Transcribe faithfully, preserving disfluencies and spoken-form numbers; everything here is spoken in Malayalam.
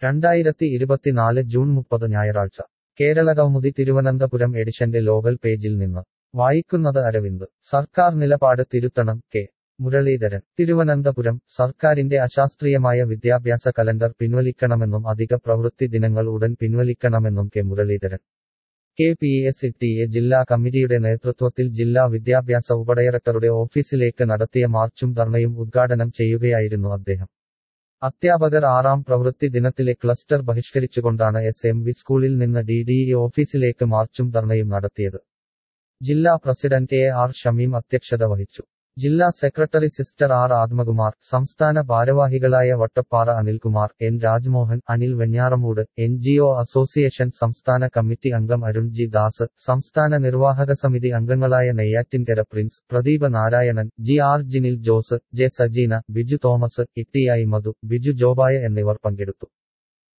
രണ്ടായിരത്തി ഇരുപത്തിനാല് ജൂൺ മുപ്പത് ഞായറാഴ്ച കേരളകൗമുദി തിരുവനന്തപുരം എഡിഷന്റെ ലോകൽ പേജിൽ നിന്ന് വായിക്കുന്നത് അരവിന്ദ്. സർക്കാർ നിലപാട് തിരുത്തണം കെ. മുരളീധരൻ. തിരുവനന്തപുരം സർക്കാരിന്റെ അശാസ്ത്രീയമായ വിദ്യാഭ്യാസ കലണ്ടർ പിൻവലിക്കണമെന്നും അധിക പ്രവൃത്തി ദിനങ്ങൾ ഉടൻ പിൻവലിക്കണമെന്നും K. Muraleedharan. K P S T A ജില്ലാ കമ്മിറ്റിയുടെ നേതൃത്വത്തിൽ ജില്ലാ വിദ്യാഭ്യാസ ഉപഡയറക്ടറുടെ ഓഫീസിലേക്ക് നടത്തിയ മാർച്ചും ധർണയും ഉദ്ഘാടനം ചെയ്യുകയായിരുന്നു അദ്ദേഹം. അധ്യാപകർ ആറാം പ്രവൃത്തി ദിനത്തിലെ ക്ലസ്റ്റർ ബഹിഷ്കരിച്ചുകൊണ്ടാണ് എസ് എം വി സ്കൂളിൽ നിന്ന് ഡി ഡി ഇ ഓഫീസിലേക്ക് മാർച്ചും ധർണയും നടത്തിയത്. ജില്ലാ പ്രസിഡന്റ് എ ആർ ഷമീം അധ്യക്ഷത വഹിച്ചു. ജില്ലാ സെക്രട്ടറി സിസ്റ്റർ ആർ ആത്മകുമാർ, സംസ്ഥാന ഭാരവാഹികളായ Vattappara Anilkumar, N Rajmohan, Anil Venjaramoodu, N G O association സംസ്ഥാന കമ്മിറ്റി അംഗം അരുൺ ജി ദാസ്, സംസ്ഥാന നിർവാഹക സമിതി അംഗങ്ങളായ Neyyattinkara Prince, Pradeepa Narayanan, G R Jinil Jose, J Sajeena, Biju Thomas, E T I Madhu, Biju ജോബായ എന്നിവർ പങ്കെടുത്തു.